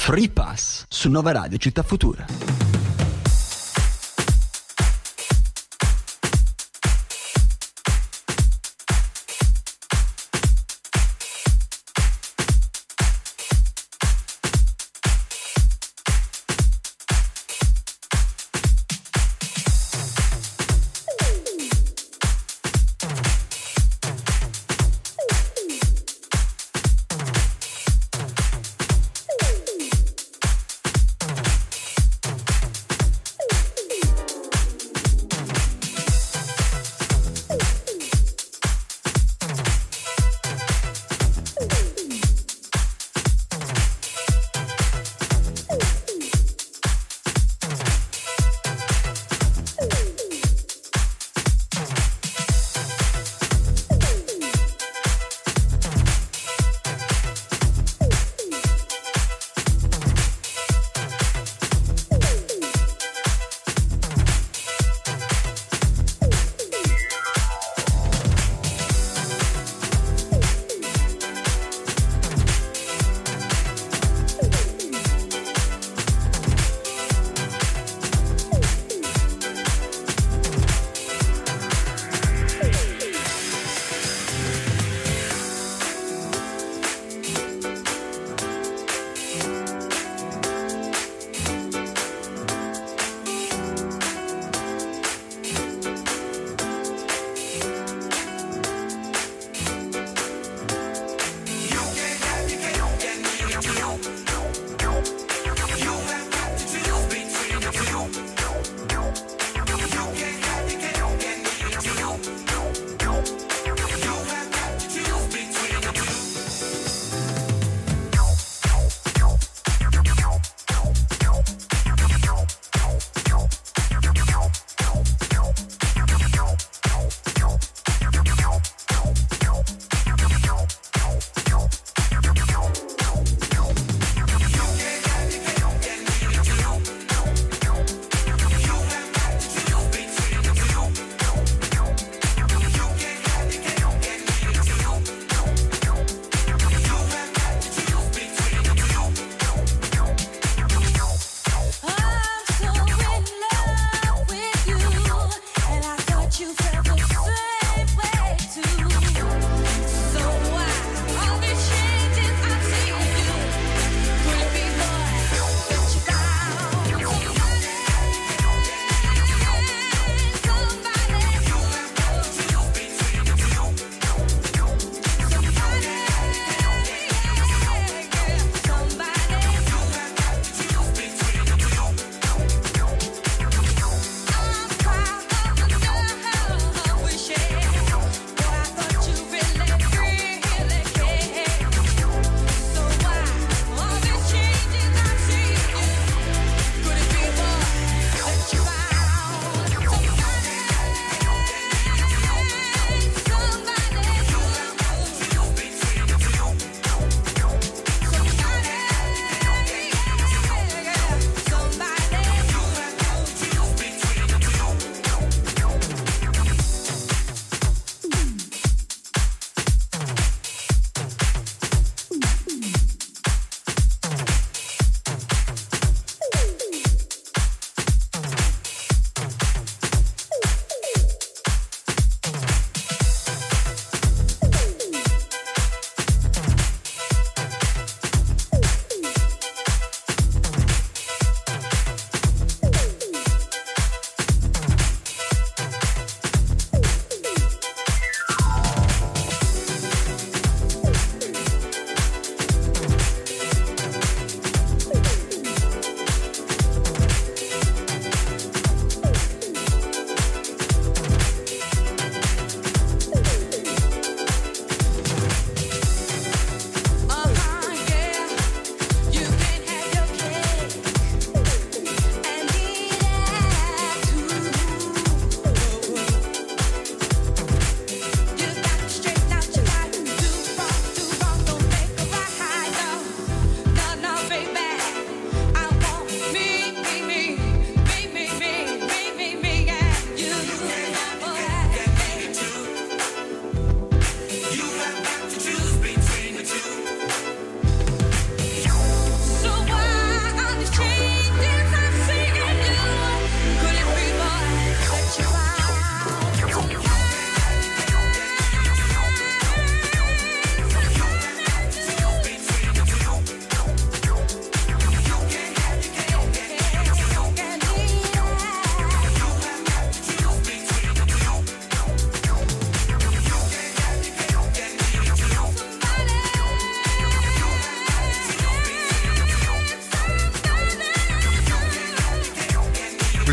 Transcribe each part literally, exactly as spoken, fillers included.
Free Pass su Nova Radio Città Futura.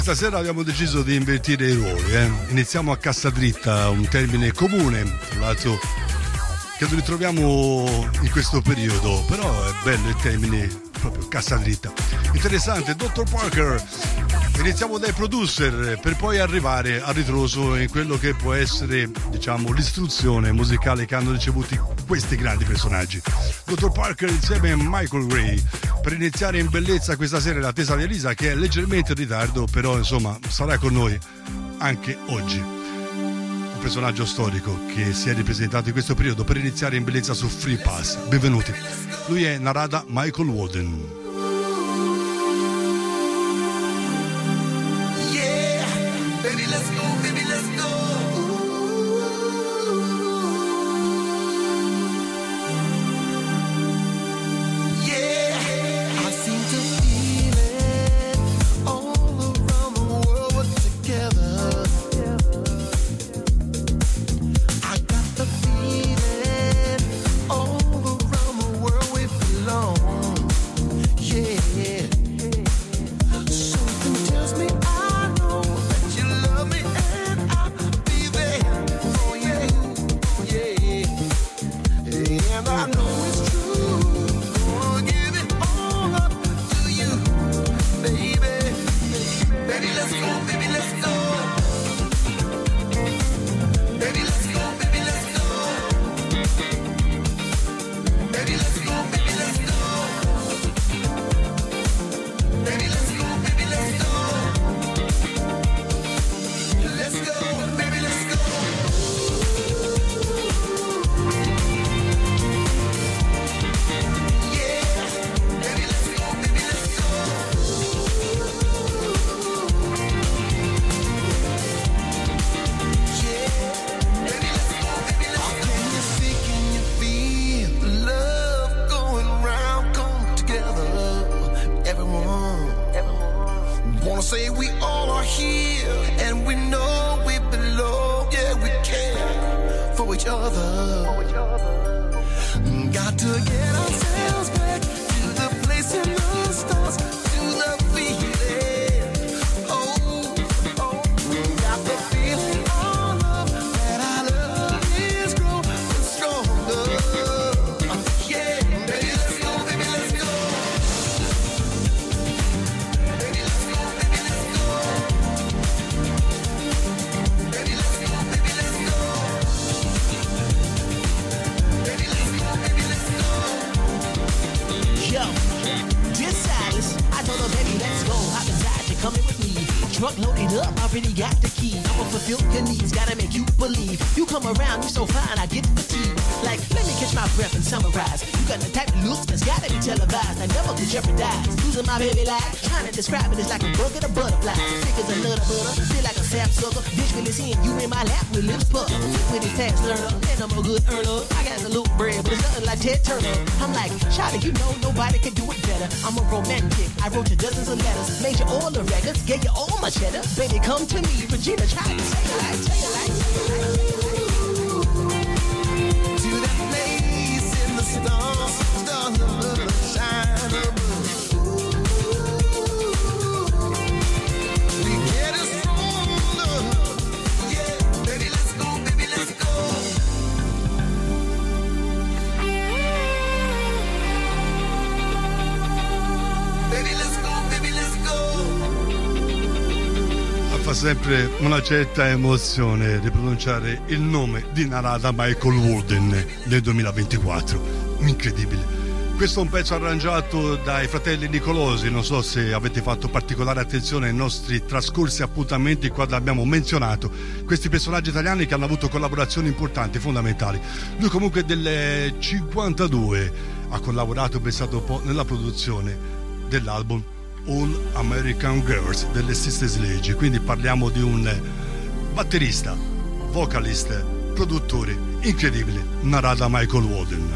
questa sera abbiamo deciso di invertire i ruoli, eh. Iniziamo a cassa dritta, un termine comune, tra l'altro che lo ritroviamo in questo periodo, però è bello il termine proprio cassa dritta. Interessante, dottor Parker. Iniziamo dai producer per poi arrivare a ritroso in quello che può essere, diciamo, l'istruzione musicale che hanno ricevuto questi grandi personaggi. dottor Parker insieme a Michael Gray per iniziare in bellezza questa sera l'attesa di Elisa, che è leggermente in ritardo, però insomma sarà con noi anche oggi. Un personaggio storico che si è rappresentato in questo periodo per iniziare in bellezza su Free Pass. Benvenuti. Lui è Narada Michael Walden. Baby, let's go, baby, let's go. Yeah, I seem to feel it all around the world. We're together. I got the feeling all around the world we belong. Yeah, something tells me I know that you love me and I'll be there for you, yeah. And I know it's true, gonna give it all up to you, baby. Baby, let's go, baby, let's go. Baby, let's go, baby, let's go. Baby, let's go, baby, let's go. Baby, let's go, baby, let's go. Let's go, baby, let's go. Yeah, baby, let's go, baby, let's go. Yeah, baby, let's go, baby, let's go. Can you see, can you feel the love going round, come together, everyone. Wanna say we all are here and we know we belong. Yeah, we care for each other. Got to get ourselves back to the place in the stars, to the feeling. Oh, oh, got the feeling all love that our love is growing stronger. Yeah, baby, let's go, baby, let's go. Baby, let's go, baby, let's go. Baby, let's go, baby, let's go. Baby, let's go, baby, let's go. Yo, dear Silas, I told her, baby, let's go. Hop inside, you're coming with me. Truck loaded up, already got the key. I'ma fulfill your needs, gotta make you believe. You come around, you so fine, I get fatigued. Like, let me catch my breath and summarize. You got the type of looks that's gotta be televised. I never could jeopardize losing my baby life. Trying to describe it as like a bug and a butterfly. Thick as a nut butter, feel like a sap sucker. Visually seeing you in my lap with lips pucker. With his fast learner, and I'm a good earner. I got the loop bread, but it's nothing like Ted Turner. I'm like, Shawty, you know nobody can do it better. I'm a romantic, I wrote you dozens of letters. Made you all the records, gave you all my cheddar. Baby, come to me, Regina, try to say it like, say it like, say it like. To that place in the stars, stars above, shine above. We get a strong love. Yeah, baby, let's go, baby, let's go. Baby, let's go, baby, let's go. Fa sempre una certa emozione ripronunciare il nome di Narada Michael Walden nel duemilaventiquattro. Incredibile. Questo è un pezzo arrangiato dai fratelli Nicolosi. Non so se avete fatto particolare attenzione ai nostri trascorsi appuntamenti quando abbiamo menzionato questi personaggi italiani che hanno avuto collaborazioni importanti, fondamentali. Lui comunque del cinquantadue ha collaborato, pensato un po', nella produzione dell'album All American Girls delle Sister Sledge. Quindi parliamo di un batterista, vocalist, produttore incredibile, Narada Michael Walden.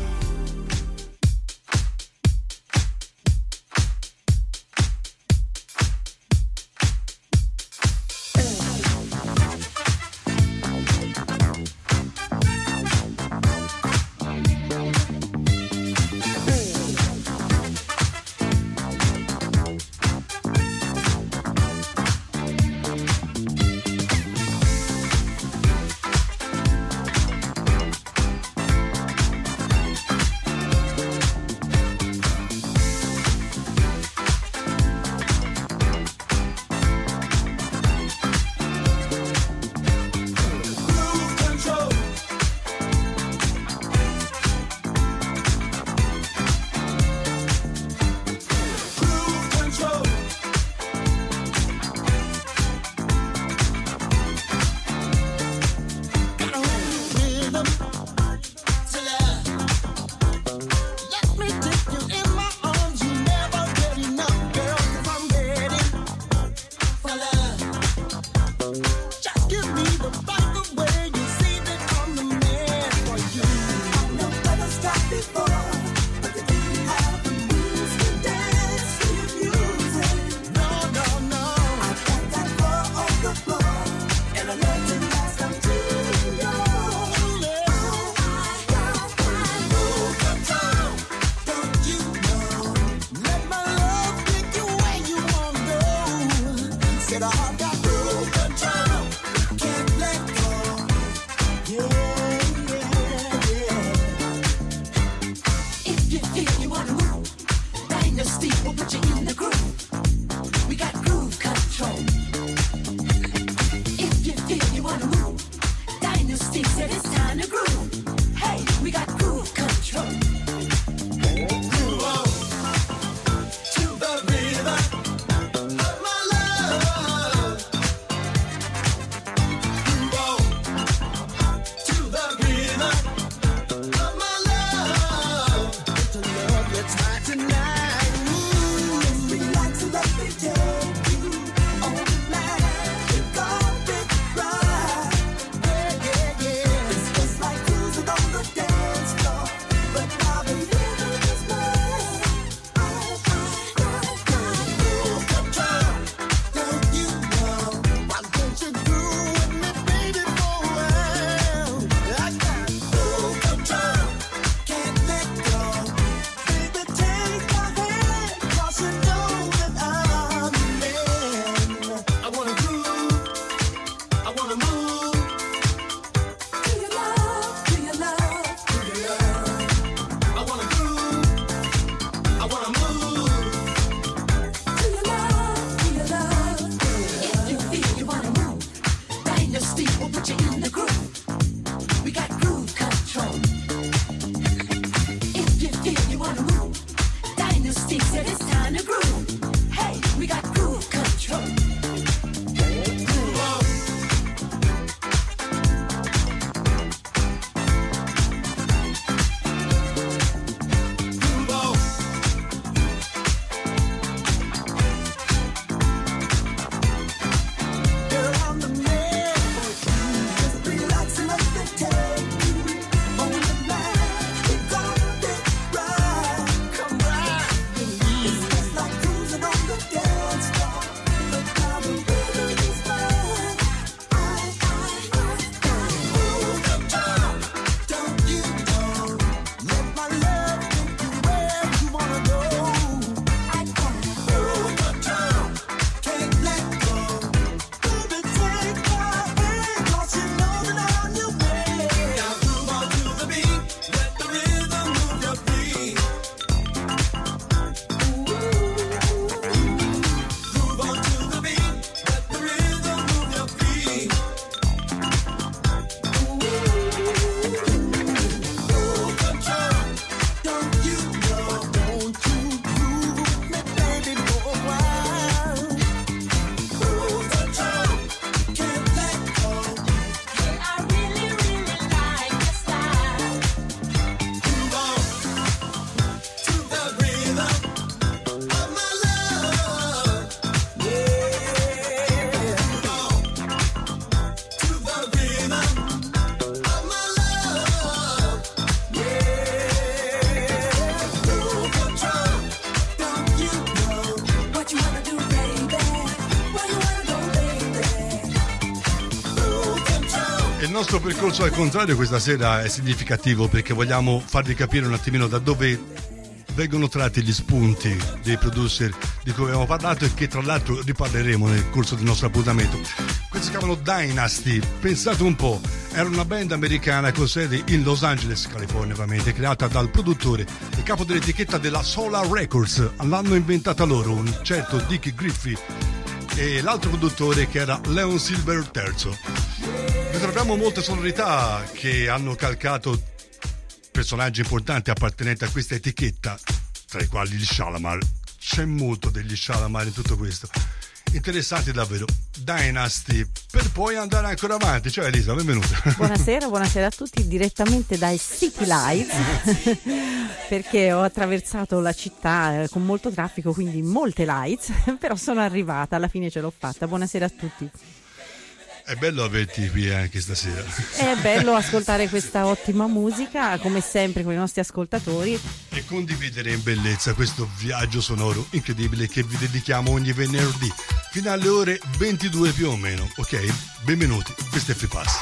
nostro percorso al contrario questa sera è significativo perché vogliamo farvi capire un attimino da dove vengono tratti gli spunti dei producer di cui abbiamo parlato e che tra l'altro riparleremo nel corso del nostro appuntamento. Questi si chiamano Dynasty, pensate un po', era una band americana con sede in Los Angeles, California ovviamente, creata dal produttore e capo dell'etichetta della Solar Records. L'hanno inventata loro, un certo Dick Griffey, e l'altro produttore che era Leon Silver terzo. Ritroviamo molte sonorità che hanno calcato personaggi importanti appartenenti a questa etichetta, tra i quali gli Shalamar. C'è molto degli Shalamar in tutto questo. Interessanti davvero. Dynasty, per poi andare ancora avanti. Ciao Elisa, benvenuta. Buonasera, buonasera a tutti, direttamente dai City Lights perché ho attraversato la città con molto traffico, quindi molte lights, però sono arrivata, alla fine ce l'ho fatta. Buonasera a tutti. È bello averti qui anche stasera. È bello ascoltare questa ottima musica, come sempre con i nostri ascoltatori. E condividere in bellezza questo viaggio sonoro incredibile che vi dedichiamo ogni venerdì, fino alle ore ventidue più o meno. Ok? Benvenuti, questo è Free Pass.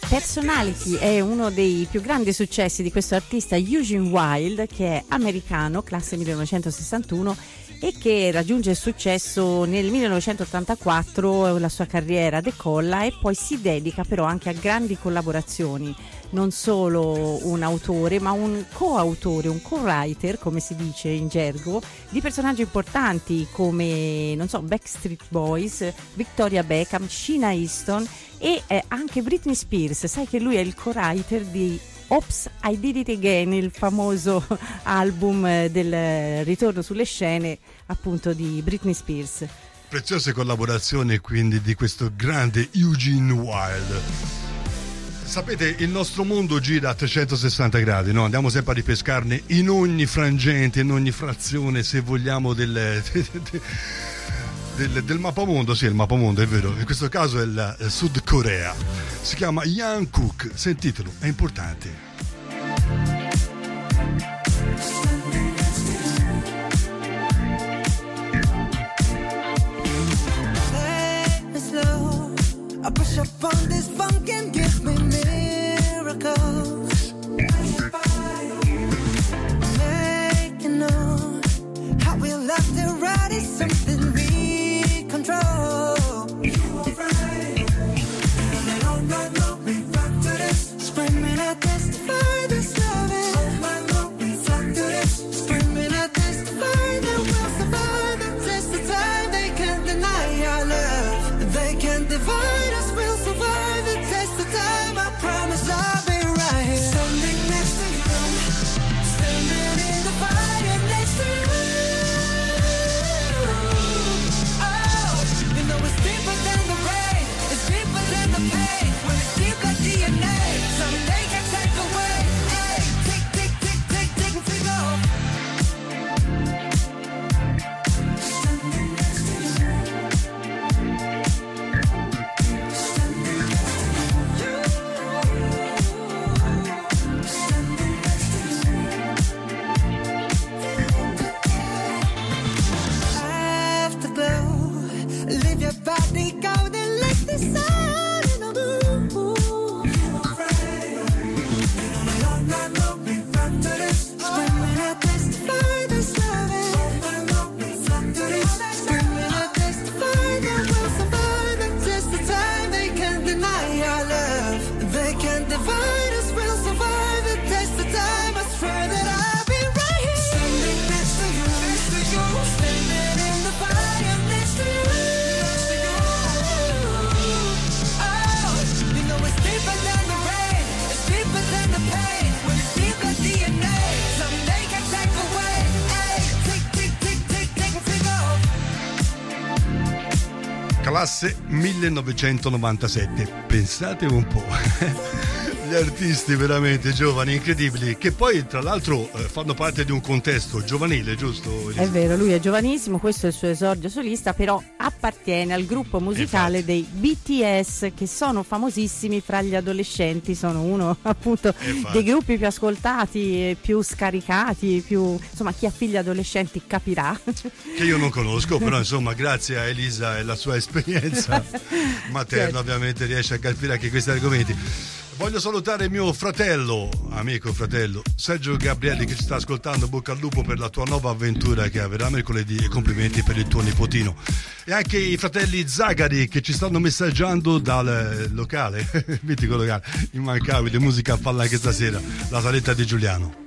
Personality è uno dei più grandi successi di questo artista Eugene Wilde, che è americano, classe millenovecentosessantuno, e che raggiunge il successo nel millenovecentottantaquattro. La sua carriera decolla e poi si dedica però anche a grandi collaborazioni, non solo un autore ma un coautore, un co-writer come si dice in gergo, di personaggi importanti come, non so, Backstreet Boys, Victoria Beckham, Sheena Easton e eh, anche Britney Spears. Sai che lui è il co-writer di Oops, I Did It Again, il famoso album del ritorno sulle scene appunto di Britney Spears. Preziose collaborazioni quindi di questo grande Eugene Wilde. Sapete, il nostro mondo gira a trecentosessanta gradi, no? Andiamo sempre a ripescarne in ogni frangente, in ogni frazione, se vogliamo, del, del, del mappamondo. Sì, il mappamondo, è vero. In questo caso è il, il Sud Corea. Si chiama Young Cook. Sentitelo, è importante. I push up on this funk and give me miracles. Making know how we left to right is something we control. You are right. And all night long we rock to this. Screaming at this to find this loving. All night long we rock to this. Screaming at this to find that we'll survive the test of time. They can't deny our love. They can't divide. Classe millenovecentonovantasette, pensate un po'. Gli artisti veramente giovani, incredibili, che poi tra l'altro eh, fanno parte di un contesto giovanile, giusto? È vero, lui è giovanissimo, questo è il suo esordio solista, però appartiene al gruppo musicale dei B T S, che sono famosissimi fra gli adolescenti, sono uno appunto dei gruppi più ascoltati, più scaricati, più, insomma, chi ha figli adolescenti capirà. Che io non conosco, però insomma grazie a Elisa e la sua esperienza materna, certo, ovviamente riesce a capire anche questi argomenti. Voglio salutare mio fratello, amico fratello, Sergio Gabrielli, che ci sta ascoltando. Bocca al lupo per la tua nuova avventura che avverrà mercoledì e complimenti per il tuo nipotino. E anche i fratelli Zagari che ci stanno messaggiando dal locale, mitico locale, immancabile, musica a palla anche stasera, la saletta di Giuliano.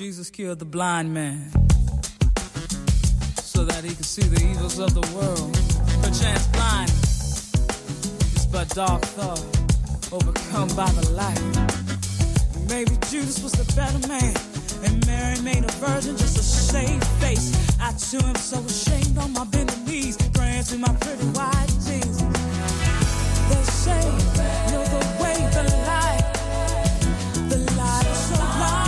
Jesus cured the blind man so that he could see the evils of the world. Perchance blindness is but dark thought overcome by the light. Maybe Judas was the better man, and Mary made a virgin just to save face. I too am so ashamed on my bending knees, praying to my pretty white Jesus. They say, know the way, the light, the light is so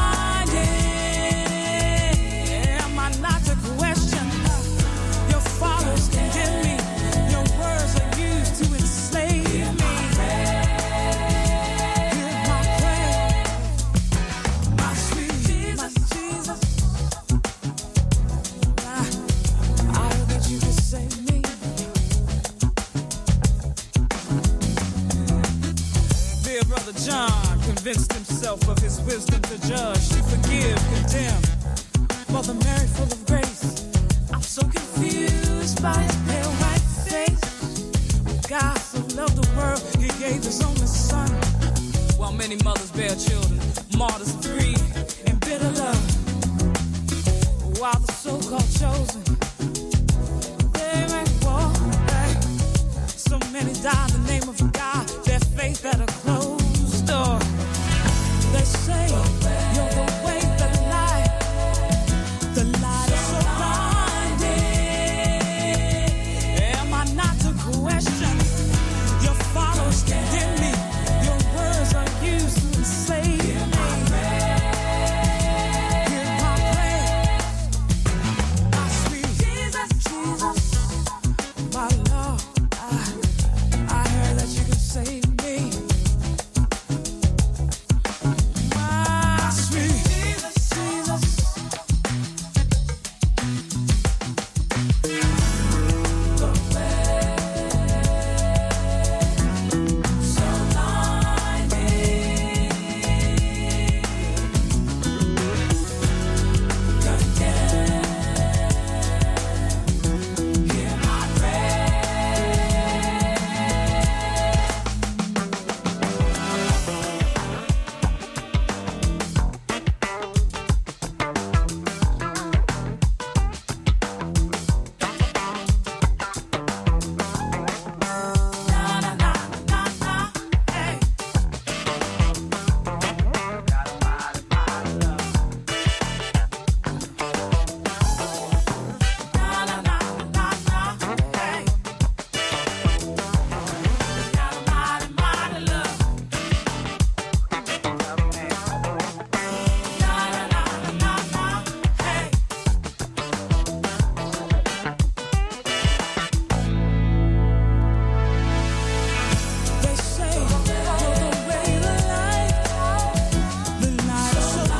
blinding. Am I not to question? Your followers condemn me, your words are used to enslave me. Hear my prayer, my sweet Jesus, Jesus. I, I heard that you could save me. Dear brother John convinced himself of his wisdom to judge, to forgive, condemn. Mother Mary full of grace, I'm so confused by his pale white face. God so loved the world, he gave his only son. While many mothers bear children, martyrs of greed and bitter love. While the so-called chosen, they make war. Hey. So many die in the name of God, their faith at a closed door. They say, you're the way, the light, the light is so blinding. Am I not to question? Your followers condemn me, your words are used to enslave me. Hear my prayer, my sweet Jesus, Jesus, my Lord. I, I heard that you could save me. My sweet Jesus, Jesus. So blinding. Condemn. Hear my na na na na na. Hey. Got a mighty, mighty love. Na na na na na. Hey. Got a mighty, mighty love. Na na na na na. Hey. They say, you're the way, the light, the light is so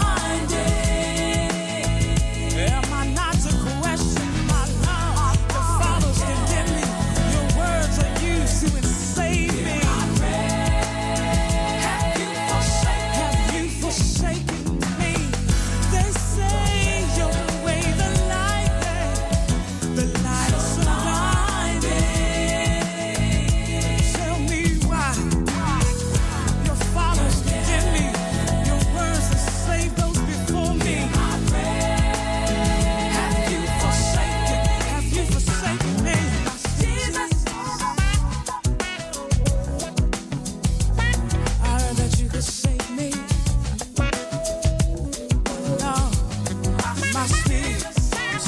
blinding. Am I not to question my love? Your followers condemn me, your words are used to enslave me. Have you forsaken, have you forsaken me? They say, you're the way, the light, the light is so blinding. Tell me why your followers condemn me, your words enslave those before me. Have you forsaken, have you forsaken me? Jesus, I heard that you could save me. No, my sweet Jesus,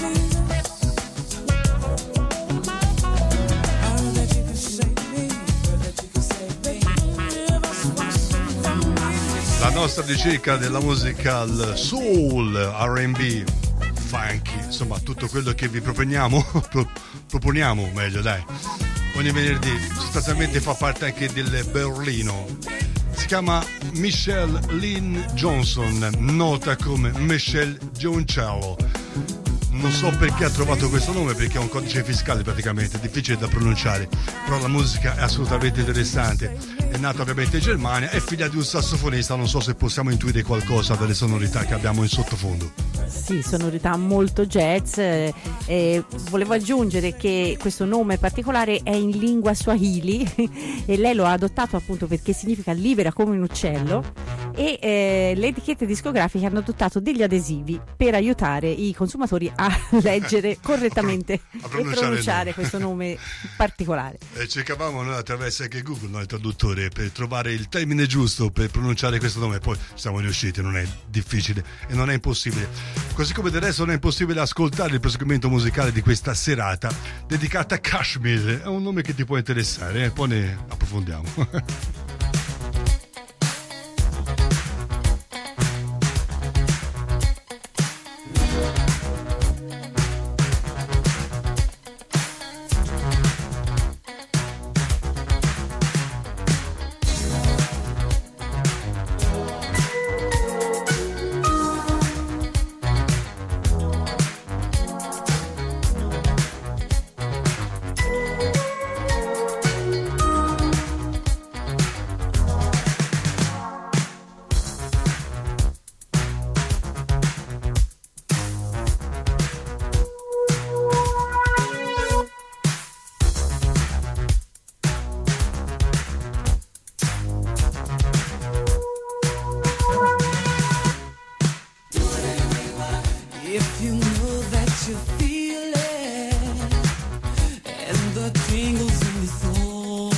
I heard that you could save me, heard that you could save me. Give us washing from me. La nostra ricerca della musica al soul, R and B, funky, insomma tutto quello che vi proponiamo, pro- proponiamo meglio dai, ogni venerdì sostanzialmente fa parte anche del Berlino. Si chiama Michelle Lynn Johnson, nota come Michelle Gioncello. Non so perché ha trovato questo nome, perché è un codice fiscale praticamente, difficile da pronunciare, però la musica è assolutamente interessante. È nata ovviamente in Germania, è figlia di un sassofonista, non so se possiamo intuire qualcosa dalle sonorità che abbiamo in sottofondo. Sì, sonorità molto jazz. Eh, eh, volevo aggiungere che questo nome particolare è in lingua swahili e lei lo ha adottato appunto perché significa libera come un uccello, e eh, le etichette discografiche hanno adottato degli adesivi per aiutare i consumatori a leggere correttamente a e pronunciare pronunciare il nome. questo nome particolare. E cercavamo noi attraverso anche Google, noi traduttore, per trovare il termine giusto per pronunciare questo nome, poi siamo riusciti, non è difficile e non è impossibile. Così come del resto non è impossibile ascoltare il proseguimento musicale di questa serata dedicata a Kashmir, è un nome che ti può interessare, eh? Poi ne approfondiamo. If you know that you feel it and the tingles in your soul,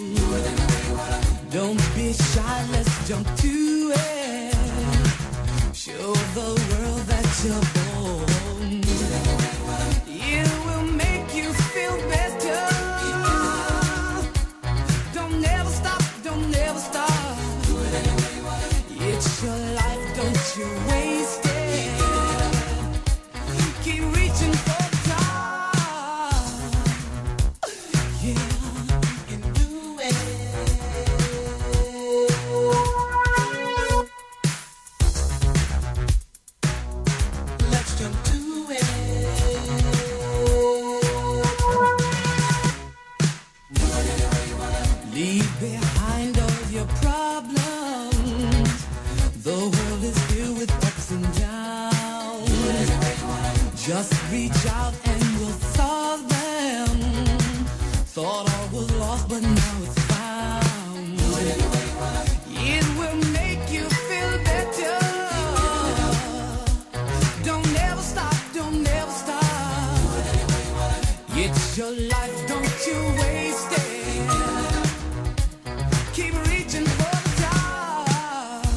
don't be shy, let's jump to it. Show the world that you're bold. It will make you feel better. Don't never stop, don't never stop. It's your life, don't you waste it. Keep reaching for the top. Yeah, you can do it. Let's jump to it. Leave behind all your problems. The world is filled with ups and downs. Just reach out and we'll solve them. Thought all was lost, but now it's found. It will make you feel better. Don't never stop, don't never stop. It's your life, don't you waste it. Keep reaching for the top.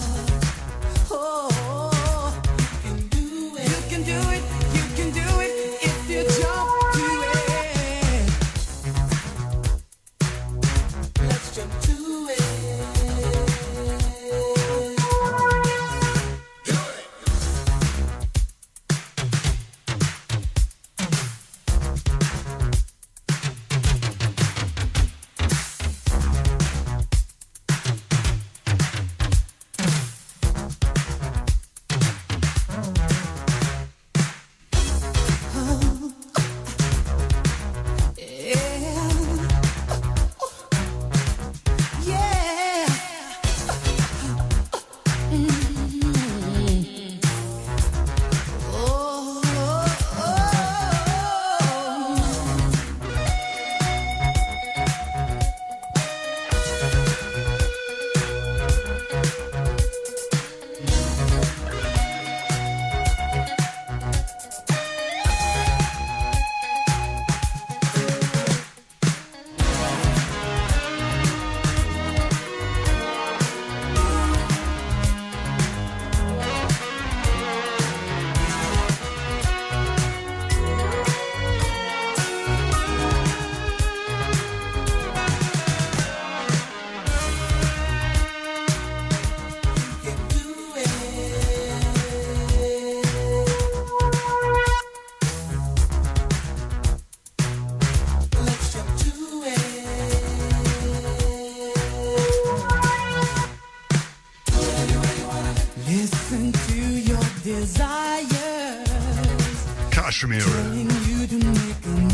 Oh, you can do it. You can do it. You can do it if you jump to it. Let's jump to it. Do it. Listen to your desires. Kashmir. Telling you to make a move. Per te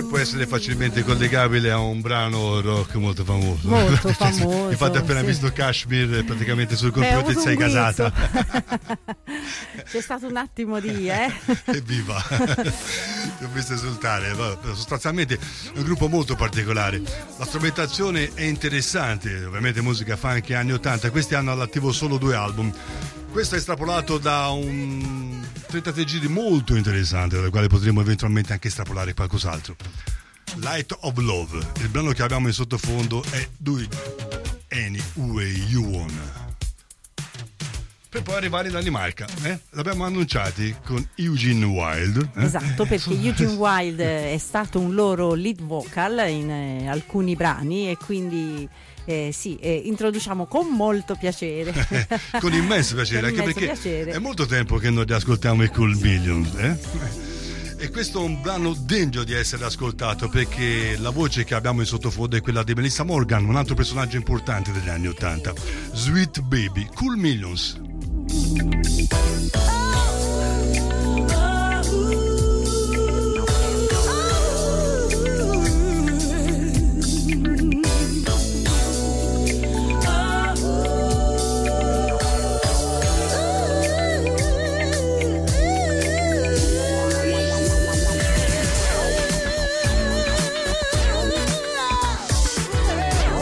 può essere facilmente collegabile a un brano rock molto famoso. Molto Cioè, famoso, infatti appena sì. visto Kashmir praticamente sul Beh, ho computer avuto sei un guizzo. casata. C'è stato un attimo di eh Evviva! Ti ho visto esultare. Sostanzialmente è un gruppo molto particolare. La strumentazione è interessante, ovviamente musica funk anni ottanta. Questi hanno all'attivo solo due album. Questo è estrapolato da un trentatré giri molto interessante, dal quale potremo eventualmente anche estrapolare qualcos'altro. Light of Love, il brano che abbiamo in sottofondo è Do It Any Way You Wanna. Per poi arrivare in Danimarca, eh? L'abbiamo annunciati con Eugene Wilde. Eh? Esatto, perché Eugene Wilde è stato un loro lead vocal in eh, alcuni brani e quindi eh, sì, eh, introduciamo con molto piacere. Con immenso piacere, Con anche immenso perché piacere. è molto tempo che non riascoltiamo i Cool Millions. Eh? E questo è un brano degno di essere ascoltato perché la voce che abbiamo in sottofondo è quella di Melissa Morgan, un altro personaggio importante degli anni ottanta. Sweet Baby, Cool Millions.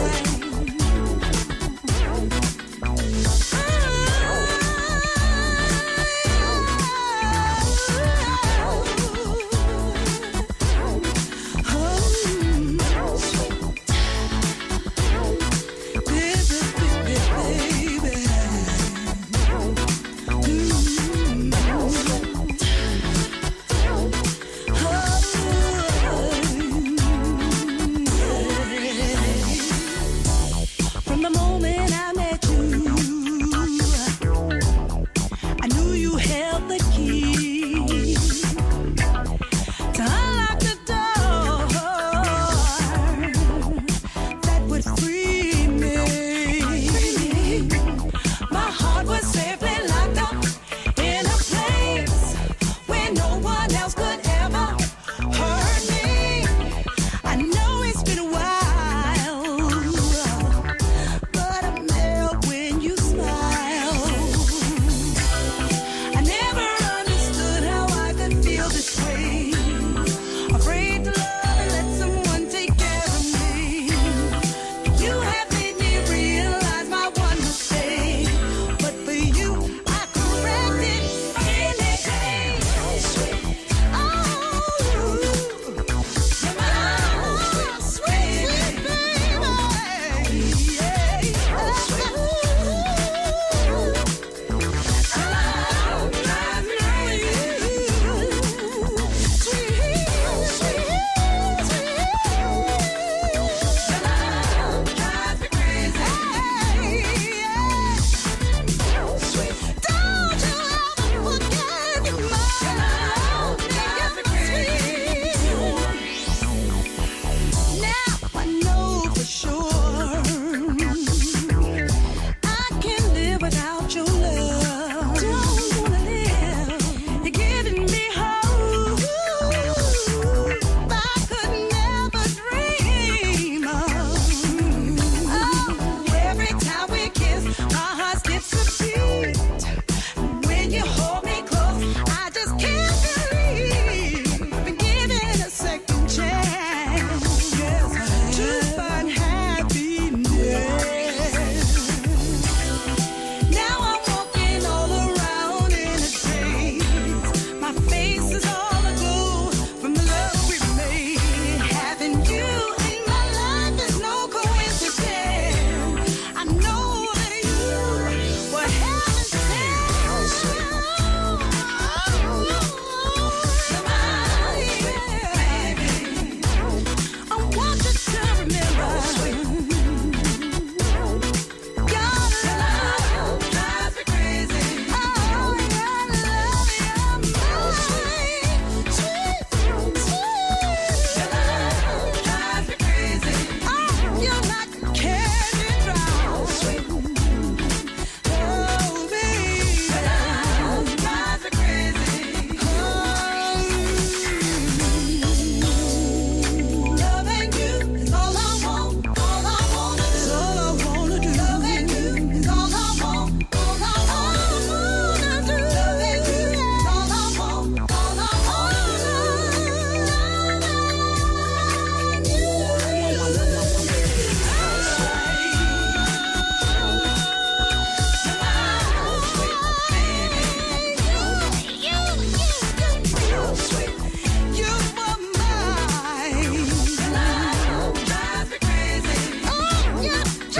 Oh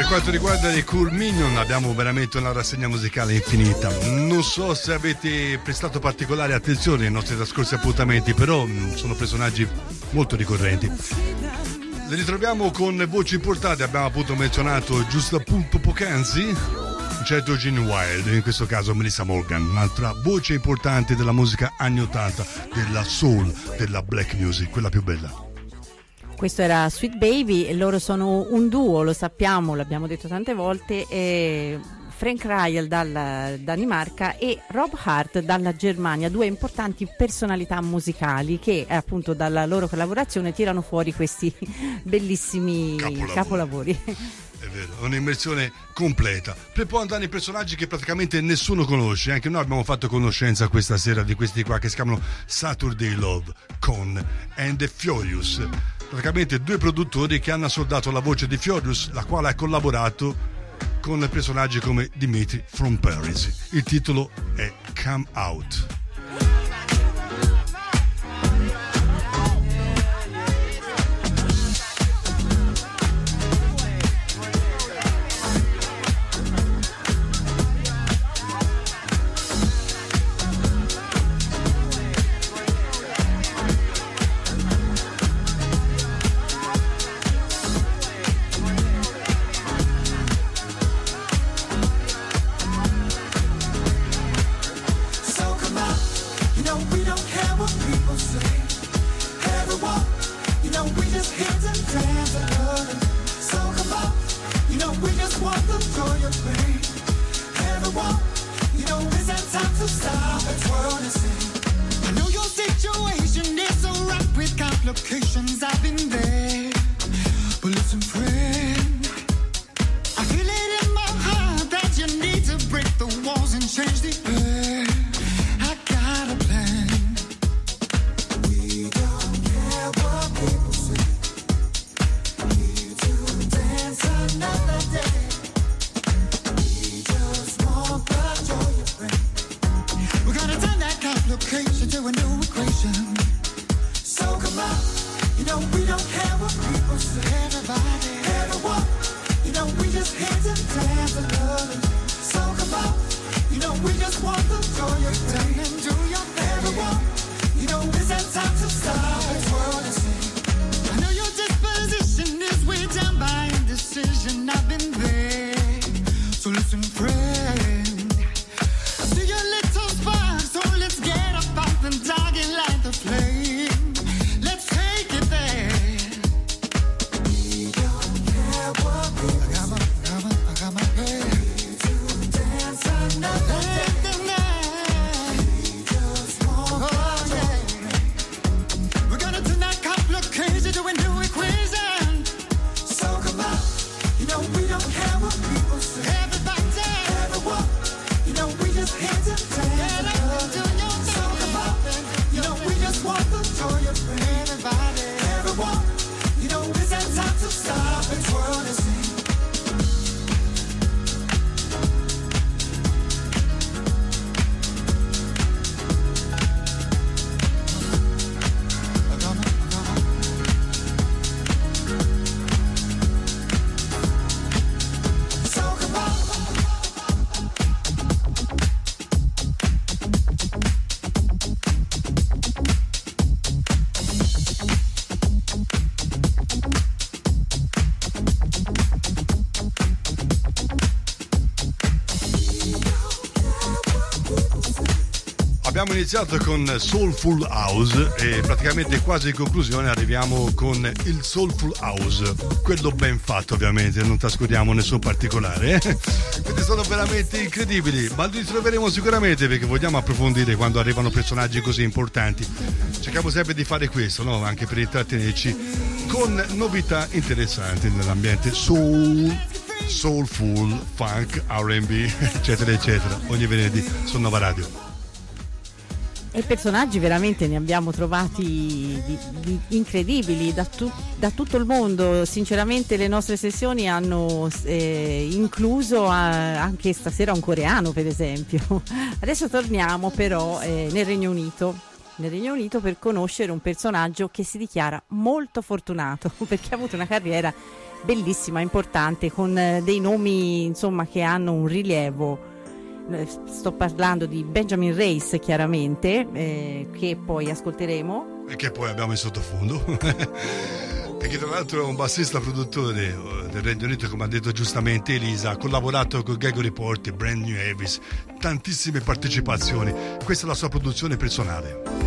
quanto riguarda i Cool Minion abbiamo veramente una rassegna musicale infinita. Non so se avete prestato particolare attenzione ai nostri trascorsi appuntamenti, però mh, sono personaggi molto ricorrenti. Li ritroviamo con voci importanti, abbiamo appunto menzionato giusto appunto poc'anzi un certo Gene Wilder, in questo caso Melissa Morgan, un'altra voce importante della musica anni ottanta, della soul, della black music, quella più bella. Questo era Sweet Baby e loro sono un duo, lo sappiamo, l'abbiamo detto tante volte, e Frank Ryle dalla Danimarca e Rob Hart dalla Germania, due importanti personalità musicali che appunto dalla loro collaborazione tirano fuori questi bellissimi Capolavori. capolavori. È vero, è un'immersione completa. Per poi andare in personaggi che praticamente nessuno conosce. Anche noi abbiamo fatto conoscenza questa sera di questi qua che si chiamano Saturday Love con And the Furious. Praticamente due produttori che hanno assoldato la voce di Furious, la quale ha collaborato con personaggi come Dimitri from Paris. Il titolo è Come Out. Abbiamo iniziato con Soulful House e praticamente quasi in conclusione arriviamo con il Soulful House, quello ben fatto ovviamente, non trascuriamo nessun particolare, eh? Quindi sono veramente incredibili, ma li troveremo sicuramente perché vogliamo approfondire quando arrivano personaggi così importanti. Cerchiamo sempre di fare questo, no? Anche per intrattenerci con novità interessanti nell'ambiente soul, soulful, funk, R and B, eccetera eccetera, ogni venerdì su Nova Radio. E personaggi veramente ne abbiamo trovati di, di incredibili da, tu, da tutto il mondo. Sinceramente le nostre sessioni hanno eh, incluso a, anche stasera un coreano, per esempio. Adesso torniamo però eh, nel Regno Unito nel Regno Unito per conoscere un personaggio che si dichiara molto fortunato perché ha avuto una carriera bellissima, importante, con eh, dei nomi insomma che hanno un rilievo. Eh, sto parlando di Benjamin Race, chiaramente, eh, che poi ascolteremo e che poi abbiamo in sottofondo e che tra l'altro è un bassista produttore del Regno Unito, come ha detto giustamente Elisa. Ha collaborato con Gregory Porter, Brand New Elvis, tantissime partecipazioni. Questa è la sua produzione personale.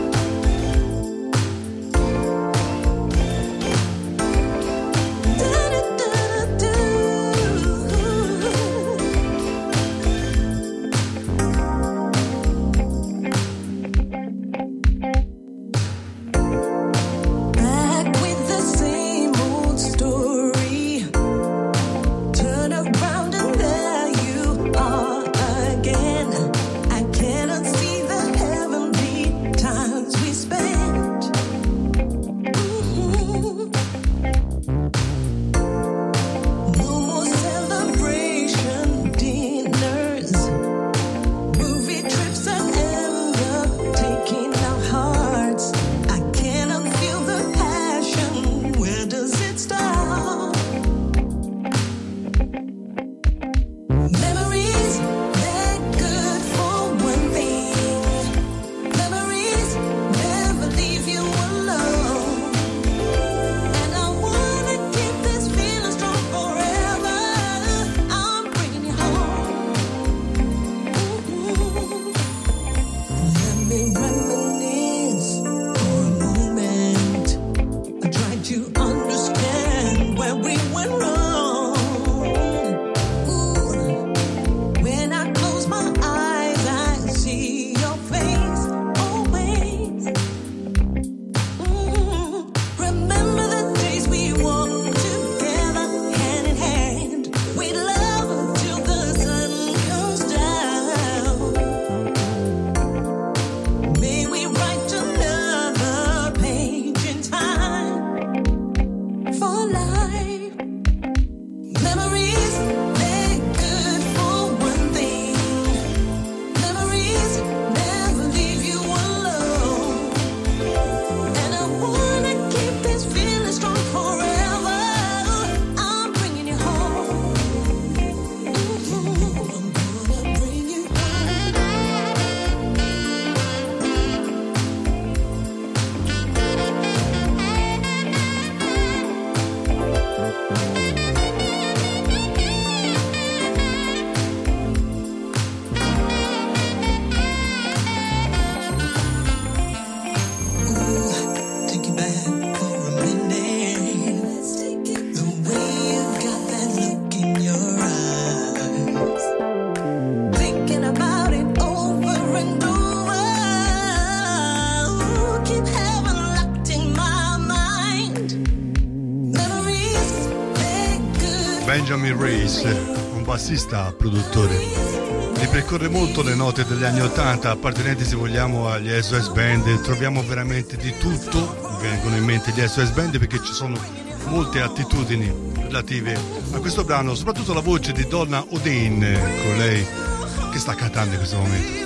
Benjamin Race, un bassista produttore, ripercorre molto le note degli anni ottanta, appartenenti se vogliamo agli S O S Band. Troviamo veramente di tutto, mi vengono in mente gli S O S Band perché ci sono molte attitudini relative a questo brano, soprattutto la voce di Donna O'Dane, con lei che sta cantando in questo momento.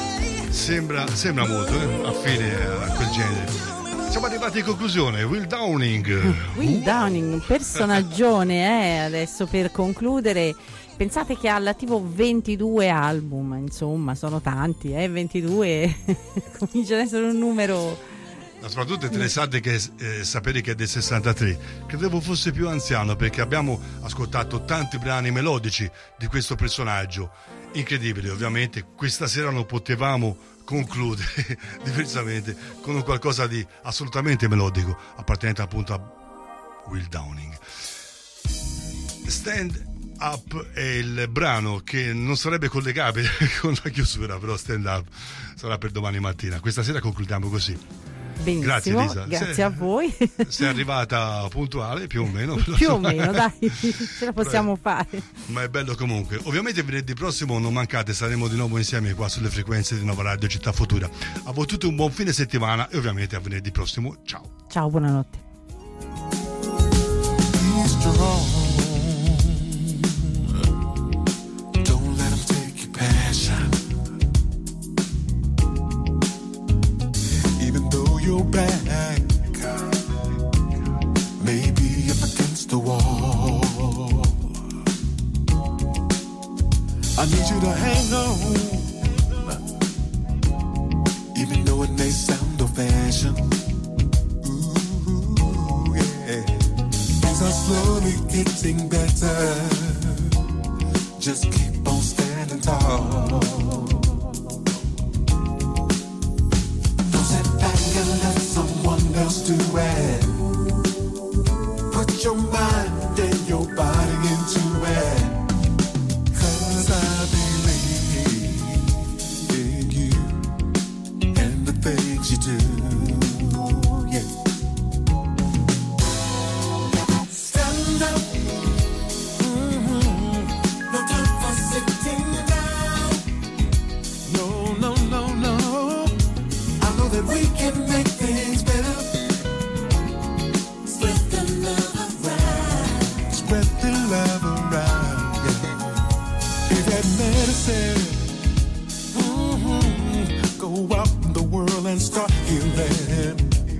Sembra, sembra molto eh, affine a quel genere. Siamo arrivati in conclusione. Will Downing. Will Downing, un personaggione, eh, adesso per concludere. Pensate che ha all'attivo ventidue album, insomma, sono tanti, eh, ventidue, comincia ad essere un numero. Ma soprattutto è interessante che, eh, sapere che è del sessantatré. Credevo fosse più anziano perché abbiamo ascoltato tanti brani melodici di questo personaggio. Incredibile, ovviamente. Questa sera non potevamo concludere diversamente con un qualcosa di assolutamente melodico, appartenente appunto a Will Downing. Stand Up è il brano che non sarebbe collegabile con la chiusura, però Stand Up sarà per domani mattina. Questa sera concludiamo così. Benissimo, grazie Elisa, grazie sei, a voi. Sei arrivata puntuale più o meno. Più o meno, dai, ce la possiamo fare. Ma è bello comunque. Ovviamente venerdì prossimo non mancate, saremo di nuovo insieme qua sulle frequenze di Nova Radio Città Futura. A voi tutti un buon fine settimana e ovviamente a venerdì prossimo. Ciao. Ciao, buonanotte. slowly getting better. Just keep on standing tall. Don't sit back and let someone else do it. Put your mind and your body into it. 'Cause I believe in you and the things you do. Yeah. Stand up. Mm-hmm. No time for sitting down. No, no, no, no. I know that we can make things better. Spread the love around. Spread the love around, yeah. Be that medicine. Mm-hmm. Go out in the world and start healing.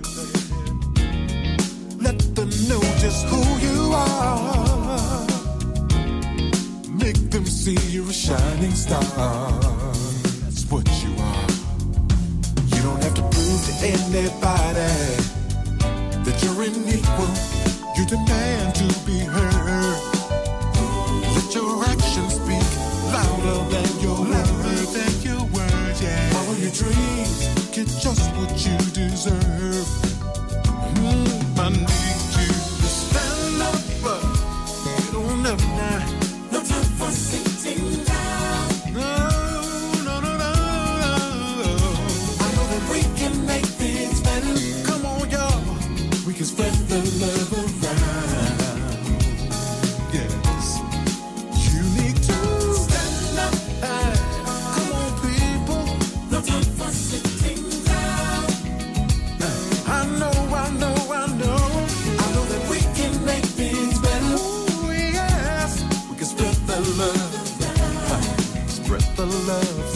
Let them know just who you are. Make them see you're a shining star. That's what you are. You don't have to prove to anybody that you're an equal. You demand to be heard. Let your actions speak louder than your words. Than your words, yeah. Follow your dreams, get just what you deserve. Mm, I need you to stand up. You don't have now. No time for sitting down. No, no, no, no, no. I know that we can make things better. Come on, y'all. We can spread the love around. Yes. You need to stand up. Hey, come on, people. No time for sitting down. I know, I know, I know. I know that we can make things better. Ooh, yes. We can spread the love. Spread the love.